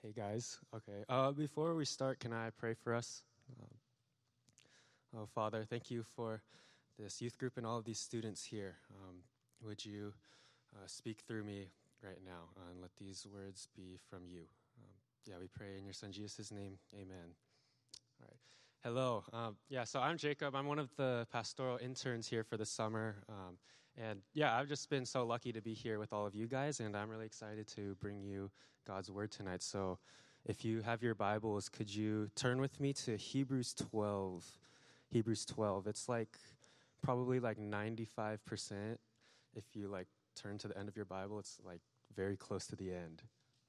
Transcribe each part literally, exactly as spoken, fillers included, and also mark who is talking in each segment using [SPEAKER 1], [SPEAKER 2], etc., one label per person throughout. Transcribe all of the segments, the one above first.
[SPEAKER 1] Hey guys, okay. Uh, before we start, can I pray for us? Um, oh, Father, thank you for this youth group and all of these students here. Um, would you uh, speak through me right now uh, and let these words be from you? Um, yeah, we pray in your Son Jesus' name. Amen. All right. Hello. Um, yeah, so I'm Jacob. I'm one of the pastoral interns here for the summer. Um, and yeah, I've just been so lucky to be here with all of you guys, and I'm really excited to bring you God's word tonight. So if you have your Bibles, could you turn with me to Hebrews twelve? Hebrews twelve. It's like probably like ninety-five percent. If you like turn to the end of your Bible, it's like very close to the end.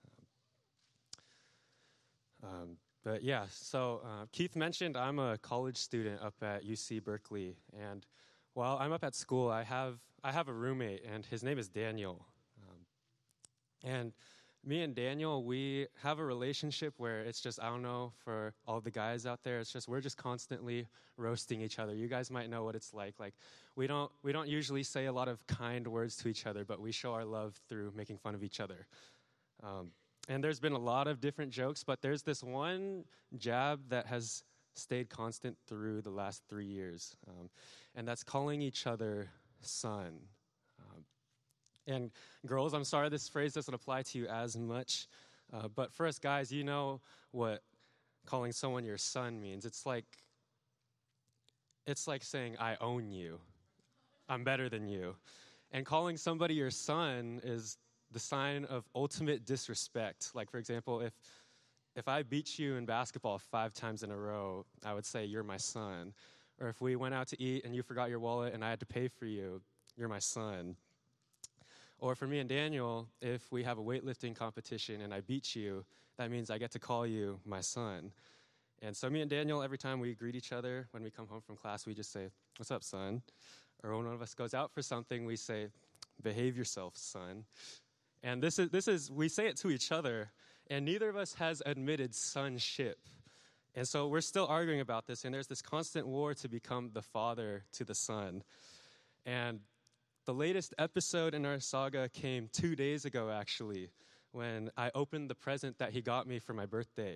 [SPEAKER 1] Um, um, But yeah, so uh, Keith mentioned I'm a college student up at U C Berkeley, and while I'm up at school, I have I have a roommate, and his name is Daniel. Um, and me and Daniel, we have a relationship where it's just, I don't know, for all the guys out there, it's just we're just constantly roasting each other. You guys might know what it's like. Like we don't we don't usually say a lot of kind words to each other, but we show our love through making fun of each other. Um, And there's been a lot of different jokes, but there's this one jab that has stayed constant through the last three years, um, and that's calling each other son. Um, and girls, I'm sorry this phrase doesn't apply to you as much, uh, but for us guys, you know what calling someone your son means. It's like it's like saying I own you. I'm better than you. And calling somebody your son is the sign of ultimate disrespect. Like, for example, if if I beat you in basketball five times in a row, I would say, you're my son. Or if we went out to eat and you forgot your wallet and I had to pay for you, you're my son. Or for me and Daniel, if we have a weightlifting competition and I beat you, that means I get to call you my son. And so me and Daniel, every time we greet each other when we come home from class, we just say, what's up, son? Or when one of us goes out for something, we say, behave yourself, son. And this is, this is, we say it to each other, and neither of us has admitted sonship. And so we're still arguing about this, and there's this constant war to become the father to the son. And the latest episode in our saga came two days ago, actually, when I opened the present that he got me for my birthday.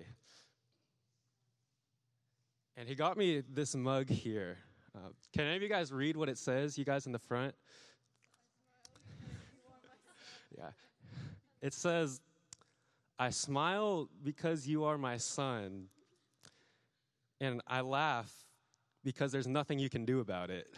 [SPEAKER 1] And he got me this mug here. Uh, can any of you guys read what it says, you guys in the front? Yeah. It says, I smile because you are my son, and I laugh because there's nothing you can do about it.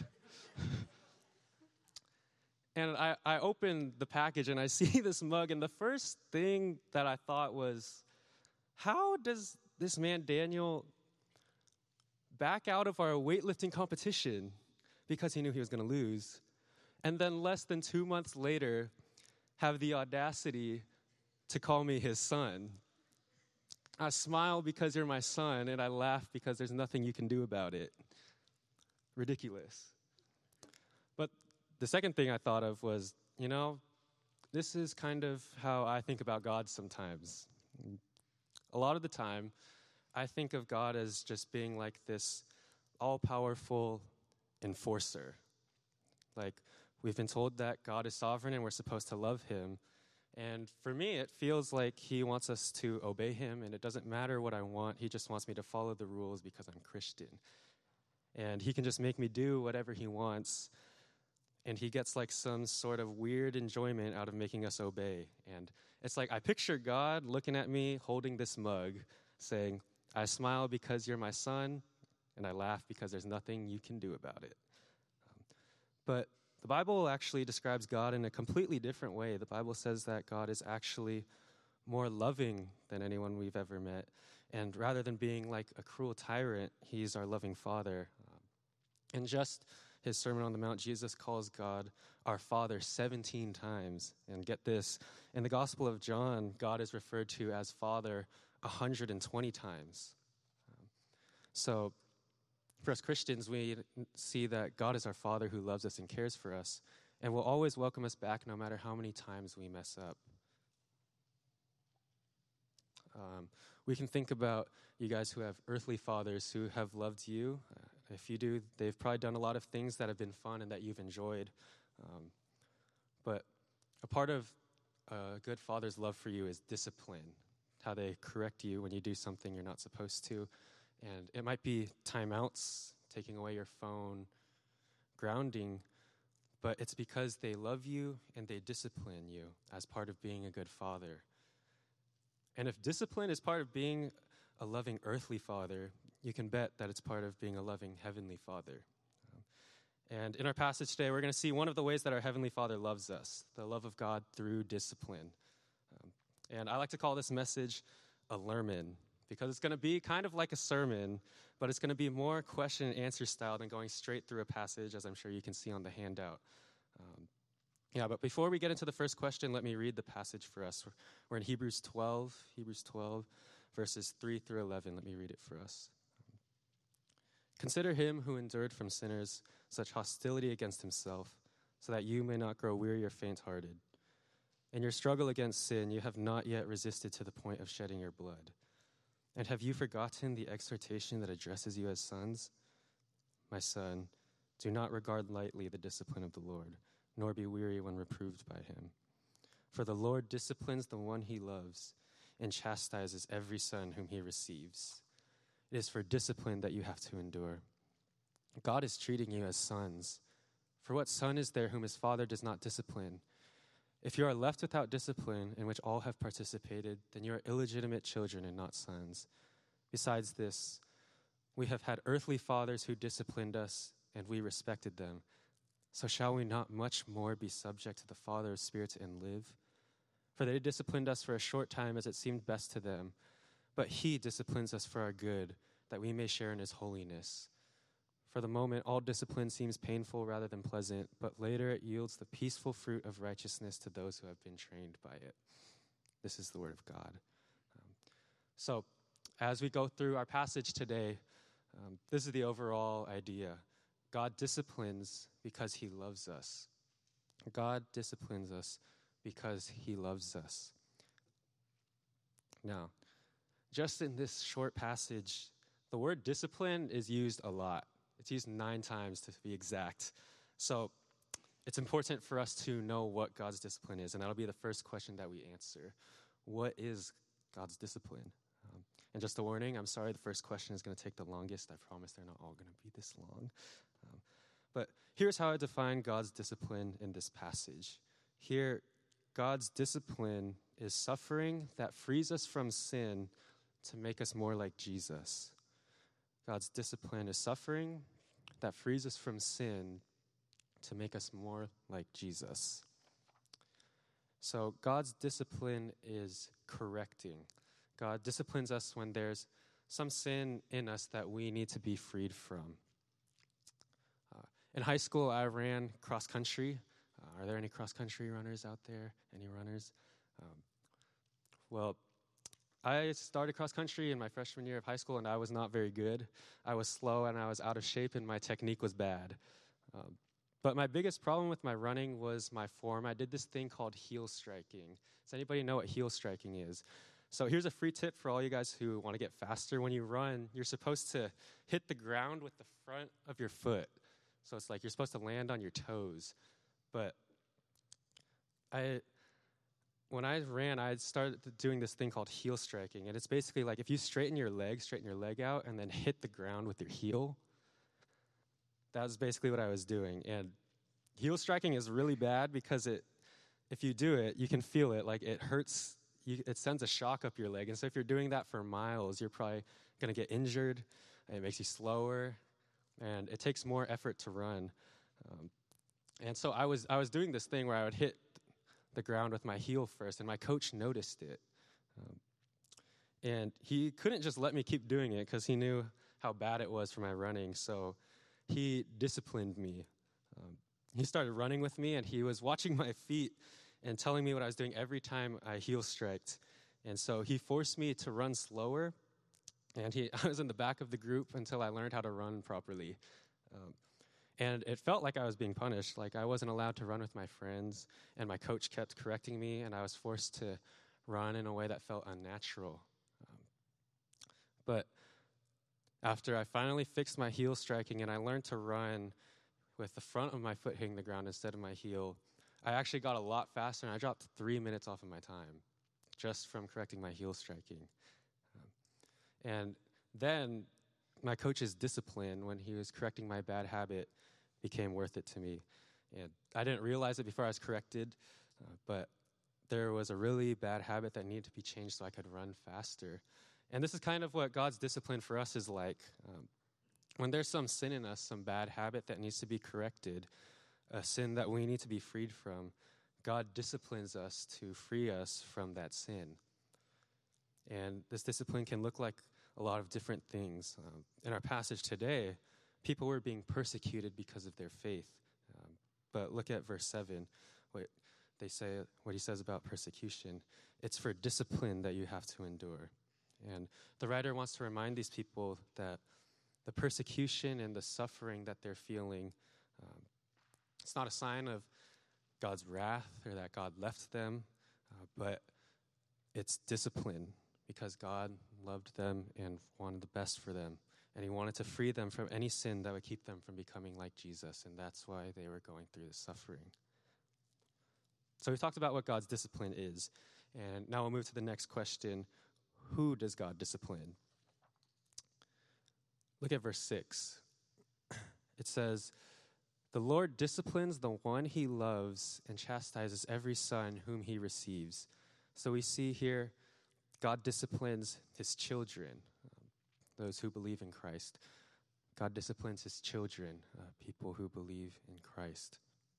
[SPEAKER 1] And I, I opened the package, and I see this mug, and the first thing that I thought was, how does this man Daniel back out of our weightlifting competition because he knew he was going to lose, and then less than two months later have the audacity to call me his son? I smile because you're my son, and I laugh because there's nothing you can do about it. Ridiculous. But the second thing I thought of was, you know, this is kind of how I think about God sometimes. A lot of the time, I think of God as just being like this all-powerful enforcer. Like, we've been told that God is sovereign and we're supposed to love him. And for me, it feels like he wants us to obey him, and it doesn't matter what I want. He just wants me to follow the rules because I'm Christian. And he can just make me do whatever he wants, and he gets like some sort of weird enjoyment out of making us obey. And it's like I picture God looking at me, holding this mug, saying, I smile because you're my son, and I laugh because there's nothing you can do about it. Um, but the Bible actually describes God in a completely different way. The Bible says that God is actually more loving than anyone we've ever met. And rather than being like a cruel tyrant, he's our loving Father. Um, in just his Sermon on the Mount, Jesus calls God our Father seventeen times. And get this, in the Gospel of John, God is referred to as Father one hundred twenty times. Um, so For us Christians, we see that God is our Father who loves us and cares for us, and will always welcome us back no matter how many times we mess up. Um, we can think about you guys who have earthly fathers who have loved you. Uh, if you do, they've probably done a lot of things that have been fun and that you've enjoyed. Um, but a part of a good father's love for you is discipline. how they correct you when you do something you're not supposed to. And it might be timeouts, taking away your phone, grounding, but it's because they love you and they discipline you as part of being a good father. And if discipline is part of being a loving earthly father, you can bet that it's part of being a loving heavenly father. And in our passage today, we're going to see one of the ways that our Heavenly Father loves us, the love of God through discipline. Um, and I like to call this message a lerman, because it's going to be kind of like a sermon, but it's going to be more question and answer style than going straight through a passage, as I'm sure you can see on the handout. Um, yeah, but before we get into the first question, let me read the passage for us. We're, we're in Hebrews twelve, Hebrews twelve, verses three through eleven. Let me read it for us. Consider him who endured from sinners such hostility against himself, so that you may not grow weary or faint-hearted. In your struggle against sin, you have not yet resisted to the point of shedding your blood. And have you forgotten the exhortation that addresses you as sons? My son, do not regard lightly the discipline of the Lord, nor be weary when reproved by him. For the Lord disciplines the one he loves and chastises every son whom he receives. It is for discipline that you have to endure. God is treating you as sons. For what son is there whom his father does not discipline? If you are left without discipline, in which all have participated, then you are illegitimate children and not sons. Besides this, we have had earthly fathers who disciplined us, and we respected them. So shall we not much more be subject to the Father of spirits and live? For they disciplined us for a short time as it seemed best to them, but he disciplines us for our good, that we may share in his holiness. For the moment, all discipline seems painful rather than pleasant, but later it yields the peaceful fruit of righteousness to those who have been trained by it. This is the word of God. Um, so, as we go through our passage today, um, this is the overall idea. God disciplines because he loves us. God disciplines us because he loves us. Now, just in this short passage, the word discipline is used a lot. It's used nine times to be exact. So it's important for us to know what God's discipline is, and that'll be the first question that we answer. What is God's discipline? Um, and just a warning, I'm sorry, the first question is going to take the longest. I promise they're not all going to be this long. Um, but here's how I define God's discipline in this passage. Here, God's discipline is suffering that frees us from sin to make us more like Jesus. God's discipline is suffering that frees us from sin to make us more like Jesus. So God's discipline is correcting. God disciplines us when there's some sin in us that we need to be freed from. Uh, in high school, I ran cross country. Uh, are there any cross country runners out there? Any runners? Um, well, I started cross country in my freshman year of high school, and I was not very good. I was slow, and I was out of shape, and my technique was bad. Um, but my biggest problem with my running was my form. I did this thing called heel striking. Does anybody know what heel striking is? So here's a free tip for all you guys who want to get faster. When you run, you're supposed to hit the ground with the front of your foot. So it's like you're supposed to land on your toes. But I... When I ran, I started doing this thing called heel striking, and it's basically like if you straighten your leg, straighten your leg out, and then hit the ground with your heel. That was basically what I was doing, and heel striking is really bad because it, if you do it, you can feel it. Like it hurts, you, it sends a shock up your leg, and so if you're doing that for miles, you're probably going to get injured, and it makes you slower, and it takes more effort to run. Um, and so I was I was doing this thing where I would hit the ground with my heel first, and my coach noticed it. Um, and he couldn't just let me keep doing it because he knew how bad it was for my running, so he disciplined me. Um, he started running with me, and he was watching my feet and telling me what I was doing every time I heel striked. And so he forced me to run slower, and he I was in the back of the group until I learned how to run properly. Um, And it felt like I was being punished, like I wasn't allowed to run with my friends, and my coach kept correcting me, and I was forced to run in a way that felt unnatural. Um, but after I finally fixed my heel striking and I learned to run with the front of my foot hitting the ground instead of my heel, I actually got a lot faster, and I dropped three minutes off of my time just from correcting my heel striking. Um, and then my coach's discipline when he was correcting my bad habit became worth it to me. And I didn't realize it before I was corrected, uh, but there was a really bad habit that needed to be changed so I could run faster. And this is kind of what God's discipline for us is like. Um, when there's some sin in us, some bad habit that needs to be corrected, a sin that we need to be freed from, God disciplines us to free us from that sin. And this discipline can look like a lot of different things. Um, in our passage today, people were being persecuted because of their faith. Um, but look at verse seven, what they say, what he says about persecution. It's for discipline that you have to endure. And the writer wants to remind these people that the persecution and the suffering that they're feeling, um, it's not a sign of God's wrath or that God left them, uh, but it's discipline because God loved them and wanted the best for them. And he wanted to free them from any sin that would keep them from becoming like Jesus, and that's why they were going through the suffering. So we've talked about what God's discipline is, and now we'll move to the next question. Who does God discipline? Look at verse six. It says, "The Lord disciplines the one he loves and chastises every son whom he receives." So we see here God disciplines his children, um, those who believe in Christ. God disciplines his children, uh, people who believe in Christ.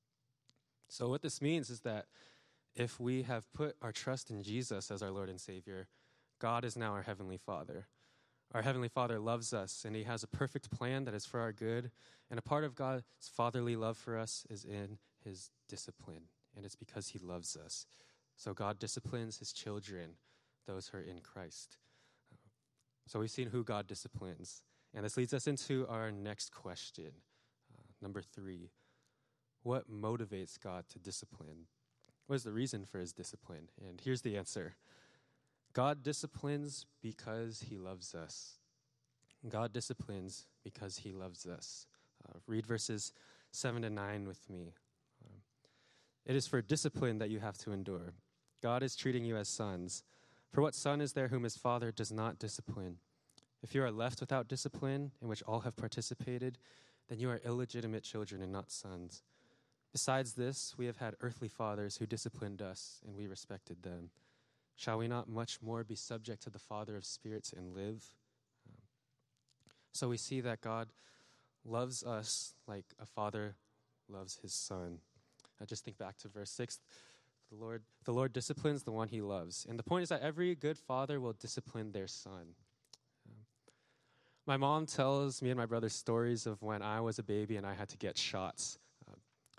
[SPEAKER 1] So what this means is that if we have put our trust in Jesus as our Lord and Savior, God is now our Heavenly Father. Our Heavenly Father loves us, and he has a perfect plan that is for our good. And a part of God's fatherly love for us is in his discipline, and it's because he loves us. So God disciplines his children, those who are in Christ. So we've seen who God disciplines. And this leads us into our next question, uh, number three. What motivates God to discipline? What is the reason for his discipline? And here's the answer. God disciplines because he loves us. God disciplines because he loves us. Uh, read verses seven to nine with me. Um, it is for discipline that you have to endure. God is treating you as sons. For what son is there whom his father does not discipline? If you are left without discipline, in which all have participated, then you are illegitimate children and not sons. Besides this, we have had earthly fathers who disciplined us, and we respected them. Shall we not much more be subject to the Father of spirits and live? Um, so we see that God loves us like a father loves his son. I just think back to verse six. The Lord, the Lord disciplines the one he loves. And the point is that every good father will discipline their son. Um, my mom tells me and my brother stories of when I was a baby and I had to get shots. Um,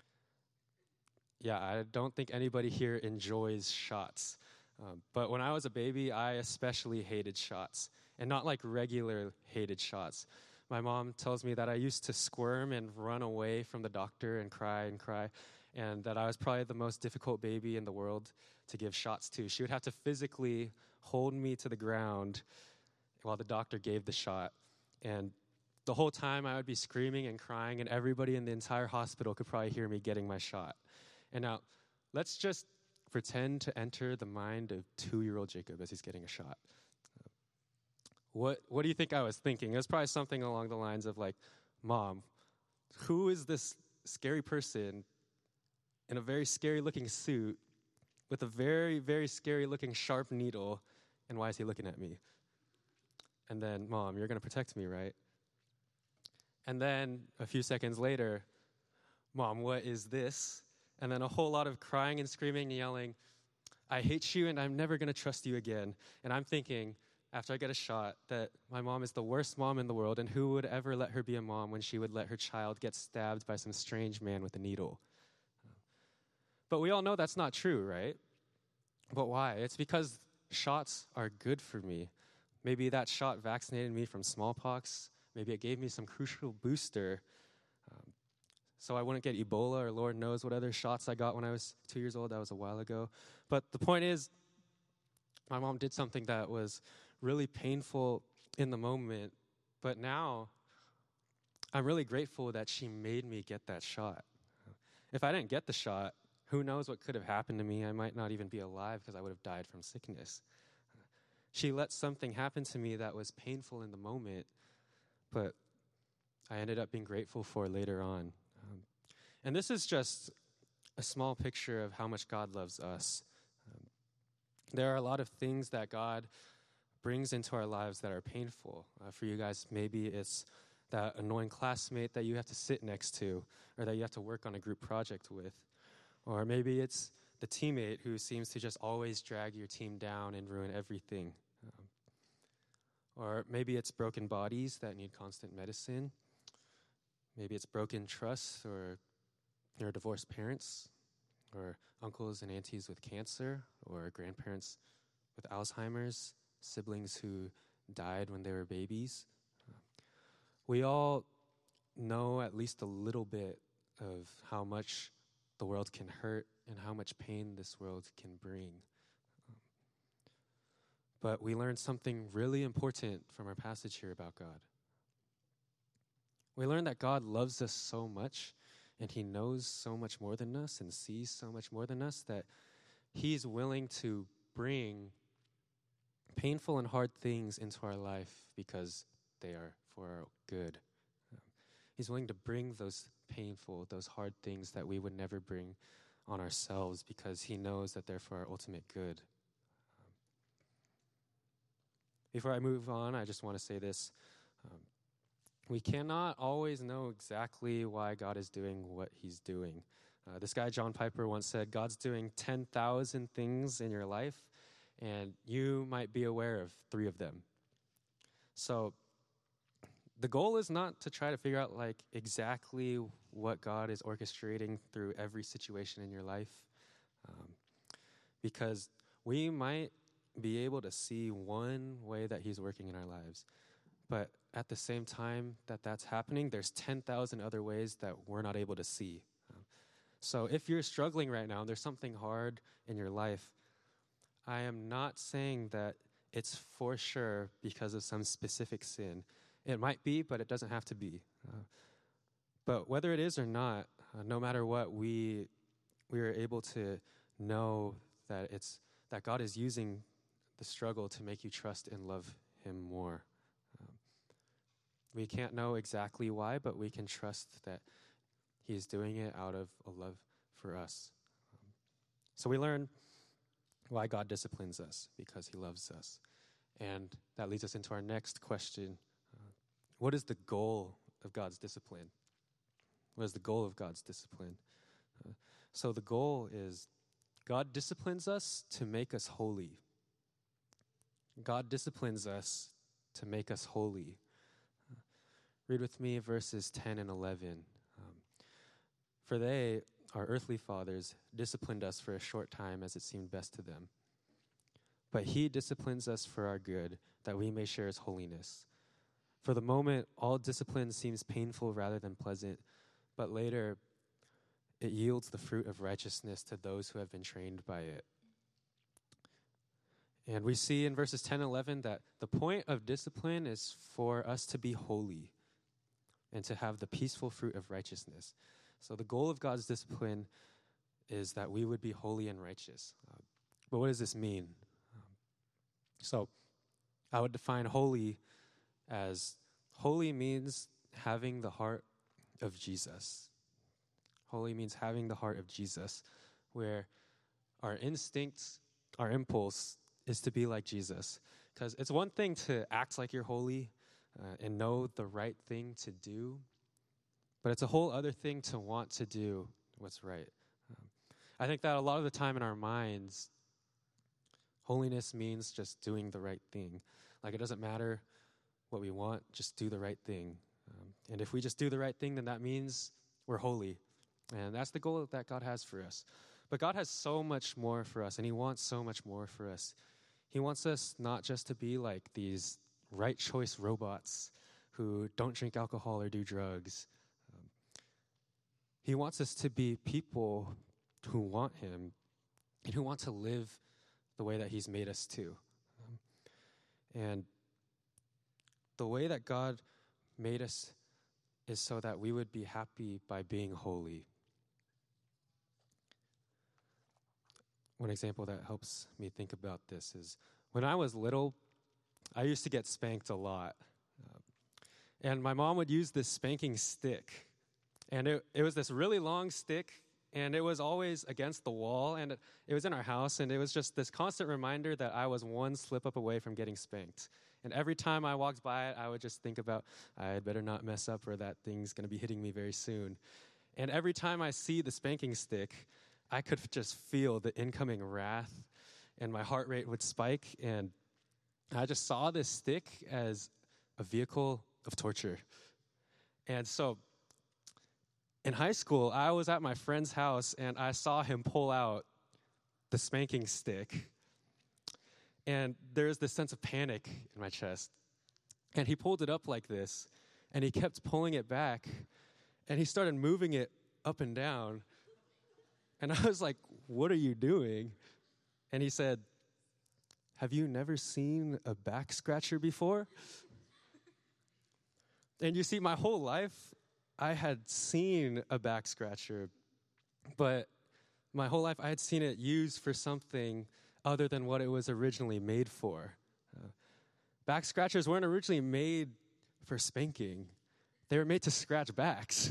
[SPEAKER 1] yeah, I don't think anybody here enjoys shots. Um, but when I was a baby, I especially hated shots, and not like regular hated shots. My mom tells me that I used to squirm and run away from the doctor and cry and cry, and that I was probably the most difficult baby in the world to give shots to. She would have to physically hold me to the ground while the doctor gave the shot, and the whole time I would be screaming and crying, and everybody in the entire hospital could probably hear me getting my shot. And now, let's just pretend to enter the mind of two-year-old Jacob as he's getting a shot. What what do you think I was thinking? It was probably something along the lines of like, Mom, who is this scary person in a very scary-looking suit with a very, very scary-looking sharp needle, and why is he looking at me? And then, Mom, you're going to protect me, right? And then a few seconds later, Mom, what is this? And then a whole lot of crying and screaming and yelling, I hate you and I'm never going to trust you again. And I'm thinking, after I get a shot, that my mom is the worst mom in the world, and who would ever let her be a mom when she would let her child get stabbed by some strange man with a needle? But we all know that's not true, right? But why? It's because shots are good for me. Maybe that shot vaccinated me from smallpox. Maybe it gave me some crucial booster um, so I wouldn't get Ebola or Lord knows what other shots I got when I was two years old. That was a while ago. But the point is, my mom did something that was really painful in the moment, but now I'm really grateful that she made me get that shot. If I didn't get the shot, Who knows what could have happened to me? I might not even be alive because I would have died from sickness. She let something happen to me that was painful in the moment, but I ended up being grateful for later on. Um, and this is just a small picture of how much God loves us. Um, there are a lot of things that God brings into our lives that are painful. Uh, for you guys, maybe it's that annoying classmate that you have to sit next to, or that you have to work on a group project with. Or maybe it's the teammate who seems to just always drag your team down and ruin everything. Um, or maybe it's broken bodies that need constant medicine. Maybe it's broken trusts, or your divorced parents, or uncles and aunties with cancer, or grandparents with Alzheimer's, siblings who died when they were babies. We all know at least a little bit of how much the world can hurt and how much pain this world can bring. Um, but we learn something really important from our passage here about God. We learn that God loves us so much, and he knows so much more than us and sees so much more than us, that he's willing to bring painful and hard things into our life because they are for our good. Um, he's willing to bring those painful, those hard things that we would never bring on ourselves because he knows that they're for our ultimate good. Um, before I move on, I just want to say this. Um, we cannot always know exactly why God is doing what he's doing. Uh, this guy, John Piper, once said, God's doing ten thousand things in your life, and you might be aware of three of them. So the goal is not to try to figure out like exactly what God is orchestrating through every situation in your life, um, because we might be able to see one way that he's working in our lives, but at the same time that that's happening, there's ten thousand other ways that we're not able to see. Um, so if you're struggling right now, there's something hard in your life, I am not saying that it's for sure because of some specific sin. It might be, but it doesn't have to be. Uh, but whether it is or not, uh, no matter what, we we are able to know that it's that God is using the struggle to make you trust and love him more. Um, we can't know exactly why, but we can trust that he's doing it out of a love for us. Um, so we learn why God disciplines us, because he loves us. And that leads us into our next question. Uh, what is the goal of God's discipline? What is the goal of God's discipline? Uh, so the goal is God disciplines us to make us holy. God disciplines us to make us holy. Uh, read with me verses ten and eleven. Um, For they, our earthly fathers, disciplined us for a short time as it seemed best to them. But he disciplines us for our good, that we may share his holiness. For the moment, all discipline seems painful rather than pleasant, but later it yields the fruit of righteousness to those who have been trained by it. And we see in verses ten and eleven that the point of discipline is for us to be holy and to have the peaceful fruit of righteousness. So the goal of God's discipline is that we would be holy and righteous. Uh, but what does this mean? So I would define holy as holy means having the heart of Jesus. Holy means having the heart of Jesus, where our instincts, our impulse is to be like Jesus. Because it's one thing to act like you're holy uh, and know the right thing to do, but it's a whole other thing to want to do what's right. Um, I think that a lot of the time in our minds, holiness means just doing the right thing. Like, it doesn't matter what we want, just do the right thing. Um, and if we just do the right thing, then that means we're holy. And that's the goal that God has for us. But God has so much more for us, and he wants so much more for us. He wants us not just to be like these right choice robots who don't drink alcohol or do drugs. Um, he wants us to be people who want him and who want to live the way that he's made us to. Um, and the way that God made us is so that we would be happy by being holy. one example that helps me think about this is when I was little, I used to get spanked a lot. Uh, and my mom would use this spanking stick. And it, it was this really long stick, and it was always against the wall, and it, it was in our house, and it was just this constant reminder that I was one slip up away from getting spanked. And every time I walked by it, I would just think about, I had better not mess up or that thing's going to be hitting me very soon. And every time I see the spanking stick, I could just feel the incoming wrath, and my heart rate would spike, and I just saw this stick as a vehicle of torture. And so in high school, I was at my friend's house, and I saw him pull out the spanking stick. And there's this sense of panic in my chest. And he pulled it up like this, and he kept pulling it back, and he started moving it up and down. And I was like, what are you doing? And he said, have you never seen a back scratcher before? And you see, my whole life, I had seen a back scratcher, but my whole life I had seen it used for something other than what it was originally made for. Uh, back scratchers weren't originally made for spanking. They were made to scratch backs.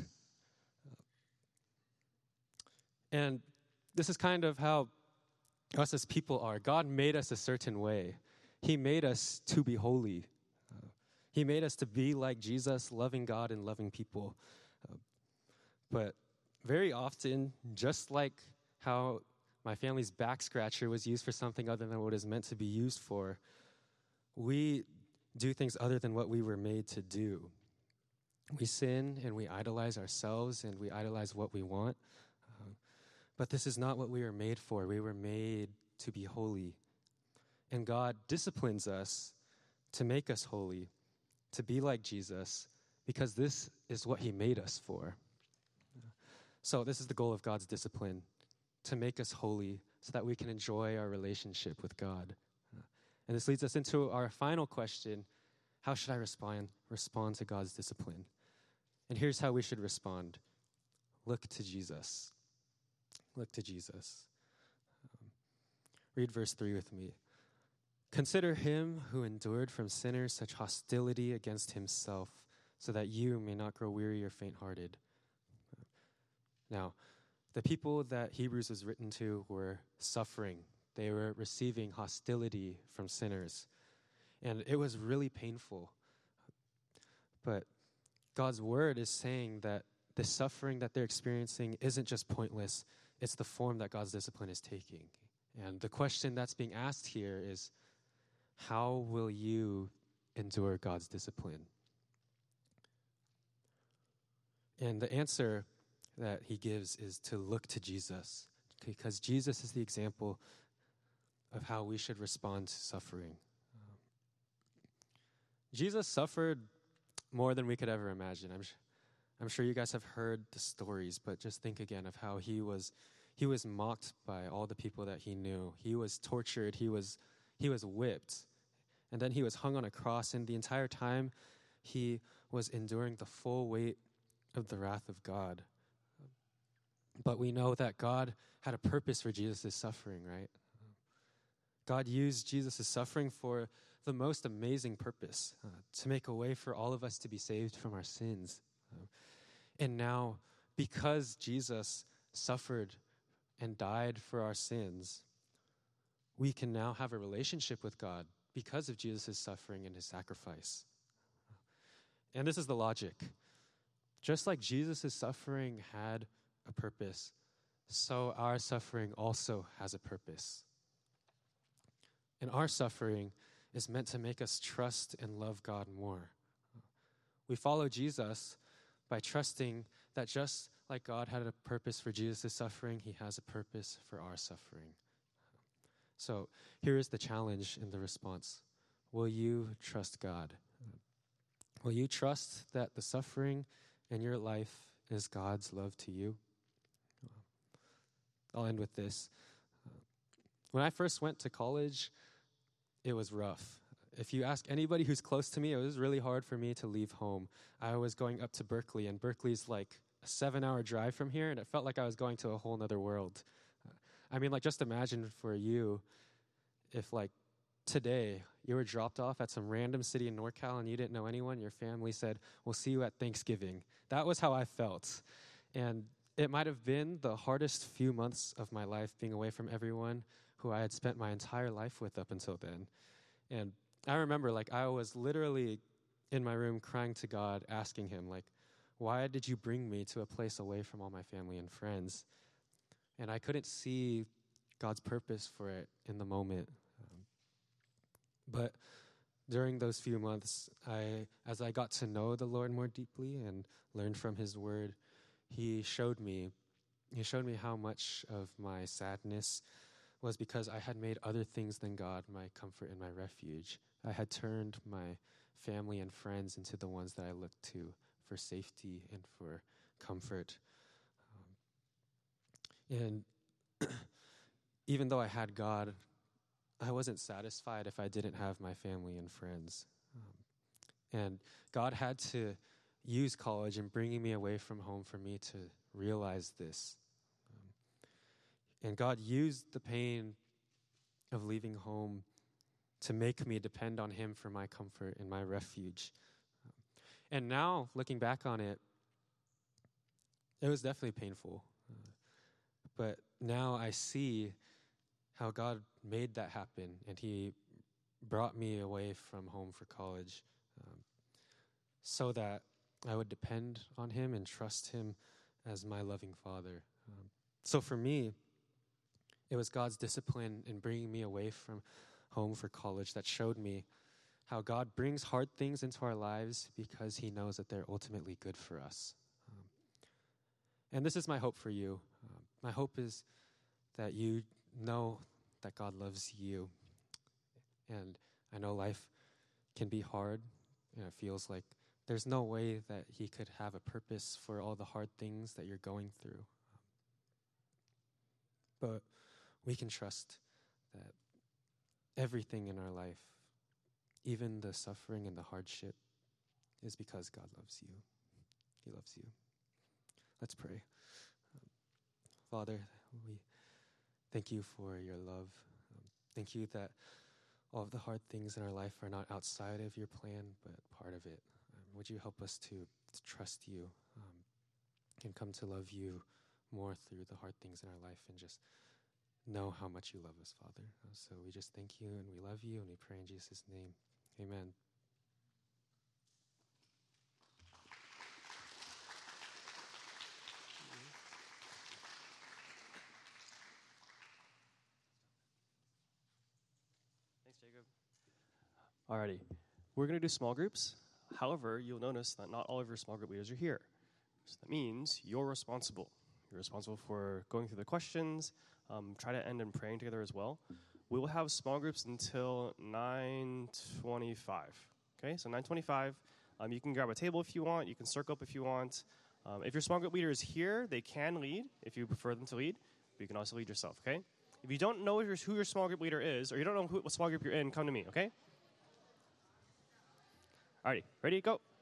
[SPEAKER 1] And this is kind of how us as people are. God made us a certain way. He made us to be holy. Uh, he made us to be like Jesus, loving God and loving people. Uh, but very often, just like how my family's back scratcher was used for something other than what it was meant to be used for, we do things other than what we were made to do. We sin and we idolize ourselves and we idolize what we want. Uh, but this is not what we were made for. We were made to be holy. And God disciplines us to make us holy, to be like Jesus, because this is what he made us for. So this is the goal of God's discipline, to make us holy so that we can enjoy our relationship with God. And this leads us into our final question: how should I respond, respond to God's discipline? And here's how we should respond. Look to Jesus. Look to Jesus. Um, read verse three with me. Consider him who endured from sinners such hostility against himself, so that you may not grow weary or faint-hearted. Now, the people that Hebrews was written to were suffering. They were receiving hostility from sinners. And it was really painful. But God's word is saying that the suffering that they're experiencing isn't just pointless. It's the form that God's discipline is taking. And the question that's being asked here is, how will you endure God's discipline? And the answer that he gives is to look to Jesus, because Jesus is the example of how we should respond to suffering. Um, Jesus suffered more than we could ever imagine. I'm, sh- I'm sure you guys have heard the stories, but just think again of how he was he was mocked by all the people that he knew. He was tortured. He was he was whipped, and then he was hung on a cross. And the entire time, he was enduring the full weight of the wrath of God. But we know that God had a purpose for Jesus' suffering, right? God used Jesus' suffering for the most amazing purpose, uh, to make a way for all of us to be saved from our sins. Uh, and now, because Jesus suffered and died for our sins, we can now have a relationship with God because of Jesus' suffering and his sacrifice. And this is the logic. Just like Jesus' suffering had a purpose, so our suffering also has a purpose. And our suffering is meant to make us trust and love God more. We follow Jesus by trusting that just like God had a purpose for Jesus' suffering, he has a purpose for our suffering. So here is the challenge in the response. Will you trust God? Will you trust that the suffering in your life is God's love to you? I'll end with this. When I first went to college, it was rough. If you ask anybody who's close to me, it was really hard for me to leave home. I was going up to Berkeley, and Berkeley's like a seven-hour drive from here, and it felt like I was going to a whole other world. I mean, like, just imagine for you if, like, today you were dropped off at some random city in NorCal and you didn't know anyone. Your family said, we'll see you at Thanksgiving. That was how I felt. And it might have been the hardest few months of my life being away from everyone who I had spent my entire life with up until then. And I remember, like, I was literally in my room crying to God, asking him, like, why did you bring me to a place away from all my family and friends? And I couldn't see God's purpose for it in the moment. Um, but during those few months, I, as I got to know the Lord more deeply and learned from his word, he showed me, he showed me how much of my sadness was because I had made other things than God my comfort and my refuge. I had turned my family and friends into the ones that I looked to for safety and for comfort. Um, and even though I had God, I wasn't satisfied if I didn't have my family and friends. Um, and God had to use college and bringing me away from home for me to realize this. Um, and God used the pain of leaving home to make me depend on him for my comfort and my refuge. Um, and now, looking back on it, it was definitely painful. Uh, but now I see how God made that happen, and he brought me away from home for college um, so that I would depend on him and trust him as my loving father. Um, so for me, it was God's discipline in bringing me away from home for college that showed me how God brings hard things into our lives because he knows that they're ultimately good for us. Um, and this is my hope for you. Um, my hope is that you know that God loves you. And I know life can be hard, and it feels like there's no way that he could have a purpose for all the hard things that you're going through. But we can trust that everything in our life, even the suffering and the hardship, is because God loves you. He loves you. Let's pray. Um, Father, we thank you for your love. Um, thank you that all of the hard things in our life are not outside of your plan, but part of it. Um, would you help us to, to trust you um, and come to love you more through the hard things in our life and just know how much you love us, Father. Uh, so we just thank you and we love you and we pray in Jesus' name. Amen.
[SPEAKER 2] Thanks, Jacob. Alrighty, we're going to do small groups. However, you'll notice that not all of your small group leaders are here. So that means you're responsible. You're responsible for going through the questions. Um, try to end in praying together as well. We will have small groups until nine twenty-five. Okay, so nine twenty-five. Um, you can grab a table if you want. You can circle up if you want. Um, if your small group leader is here, they can lead if you prefer them to lead. But you can also lead yourself, okay? If you don't know who your small group leader is, or you don't know who, what small group you're in, come to me, okay? Alrighty, ready, go.